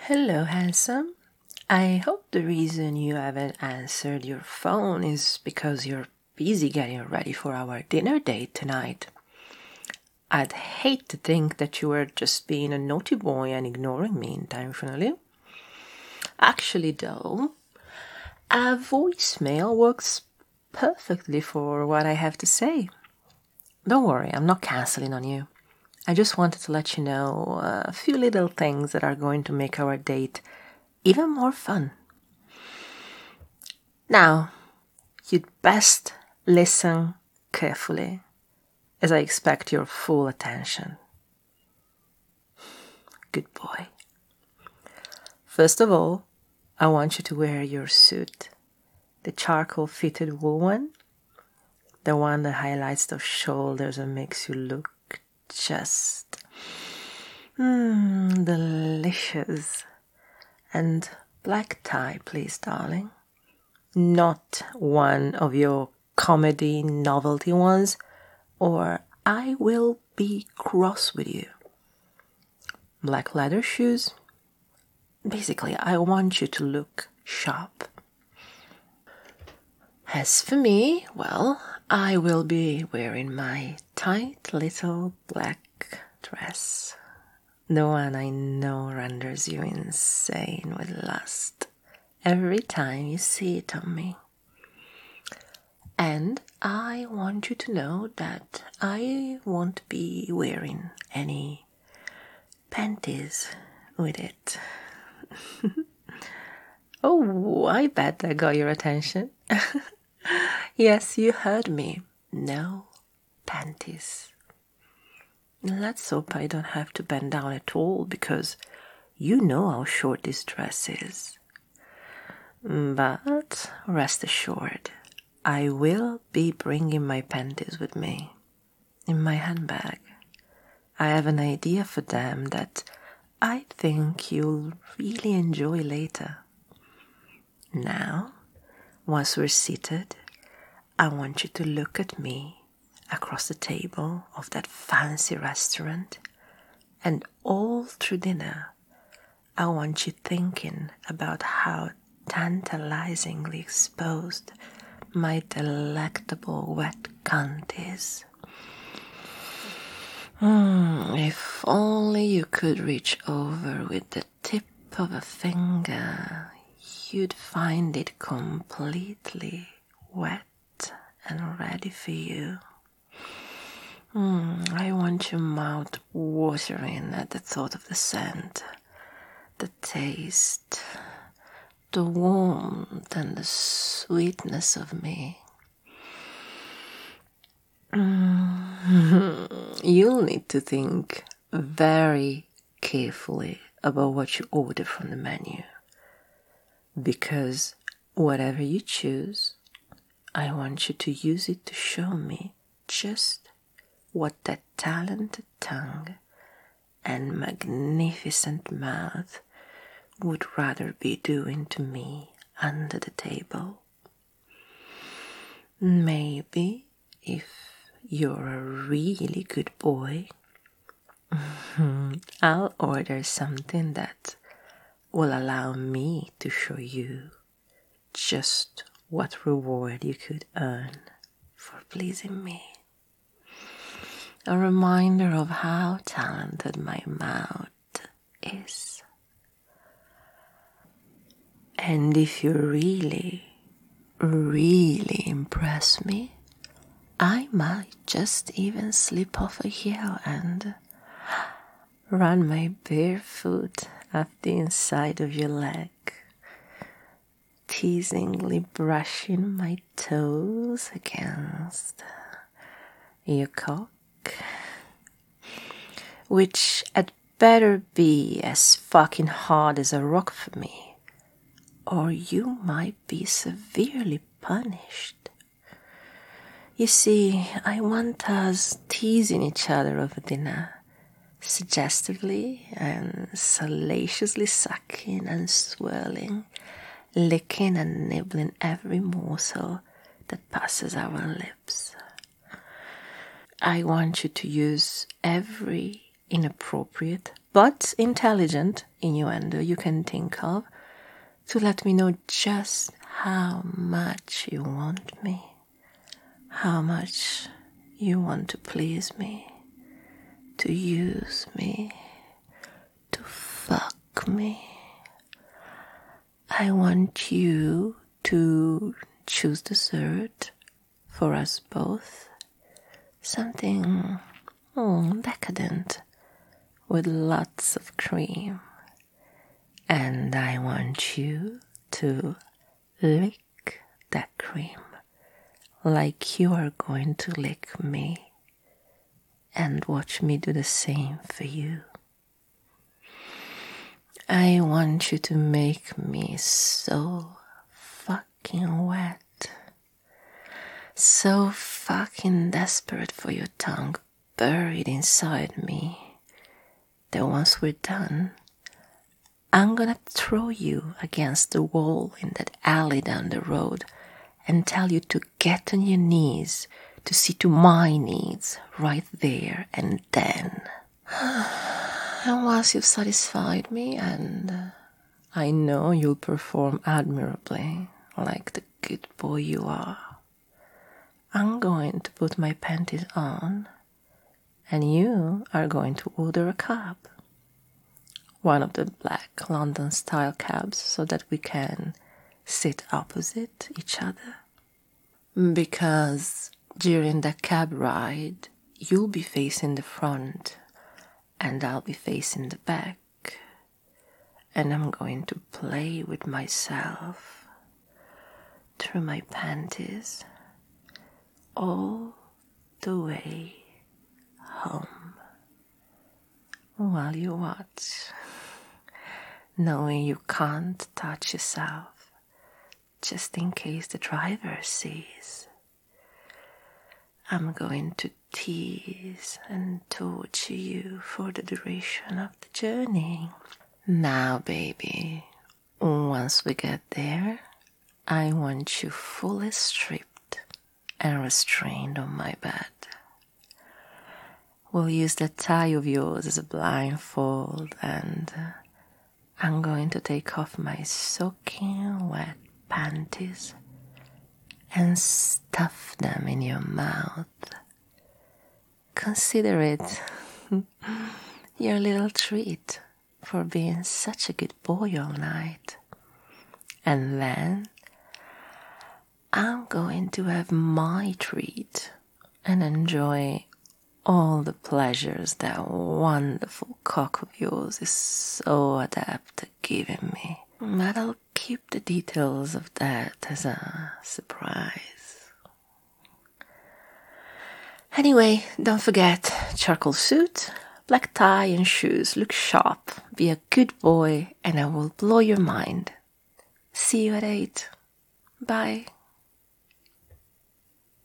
Hello, handsome. I hope the reason you haven't answered your phone is because you're busy getting ready for our dinner date tonight. I'd hate to think that you were just being a naughty boy and ignoring me intentionally. Actually, though, a voicemail works perfectly for what I have to say. Don't worry, I'm not canceling on you. I just wanted to let you know a few little things that are going to make our date even more fun. Now, you'd best listen carefully, as I expect your full attention. Good boy. First of all, I want you to wear your suit, the charcoal-fitted wool one, the one that highlights those shoulders and makes you look just delicious. And black tie, please, darling. Not one of your comedy novelty ones, or I will be cross with you. Black leather shoes. Basically, I want you to look sharp. As for me, well, I will be wearing my tight little black dress. The one I know renders you insane with lust every time you see it on me. And I want you to know that I won't be wearing any panties with it. Oh, I bet that got your attention. Yes, you heard me. No panties. Let's hope I don't have to bend down at all, because you know how short this dress is. But rest assured, I will be bringing my panties with me in my handbag. I have an idea for them that I think you'll really enjoy later. Now, once we're seated, I want you to look at me across the table of that fancy restaurant, and all through dinner, I want you thinking about how tantalizingly exposed my delectable wet cunt is. If only you could reach over with the tip of a finger, you'd find it completely wet and ready for you. I want your mouth watering at the thought of the scent, the taste, the warmth and the sweetness of me. You'll need to think very carefully about what you order from the menu, because whatever you choose, I want you to use it to show me just what that talented tongue and magnificent mouth would rather be doing to me under the table. Maybe if you're a really good boy, I'll order something that will allow me to show you just what reward you could earn for pleasing me. A reminder of how talented my mouth is. And if you really, really impress me, I might just even slip off a heel and run my bare foot up the inside of your leg, teasingly brushing my toes against your cock, which had better be as fucking hard as a rock for me, or you might be severely punished. You see, I want us teasing each other over dinner, suggestively and salaciously sucking and swirling, licking and nibbling every morsel that passes our lips. I want you to use every inappropriate but intelligent innuendo you can think of to let me know just how much you want me, how much you want to please me, to use me, to fuck me. I want you to choose dessert for us both, something decadent with lots of cream. And I want you to lick that cream like you are going to lick me, and watch me do the same for you. I want you to make me so fucking wet, so fucking desperate for your tongue buried inside me, that once we're done, I'm gonna throw you against the wall in that alley down the road and tell you to get on your knees to see to my needs right there and then. And once you've satisfied me, and I know you'll perform admirably like the good boy you are, I'm going to put my panties on and you are going to order a cab. One of the black London-style cabs so that we can sit opposite each other. Because during the cab ride, you'll be facing the front and I'll be facing the back. And I'm going to play with myself through my panties all the way home. While you watch, knowing you can't touch yourself, just in case the driver sees. I'm going to tease and torture you for the duration of the journey. Now, baby, once we get there, I want you fully stripped and restrained on my bed. We'll use that tie of yours as a blindfold, and I'm going to take off my soaking wet panties and stuff them in your mouth. Consider it your little treat for being such a good boy all night. And then I'm going to have my treat and enjoy all the pleasures that wonderful cock of yours is so adept at giving me. But I'll keep the details of that as a surprise. Anyway, don't forget, charcoal suit, black tie and shoes. Look sharp, be a good boy, and I will blow your mind. See you at 8. Bye.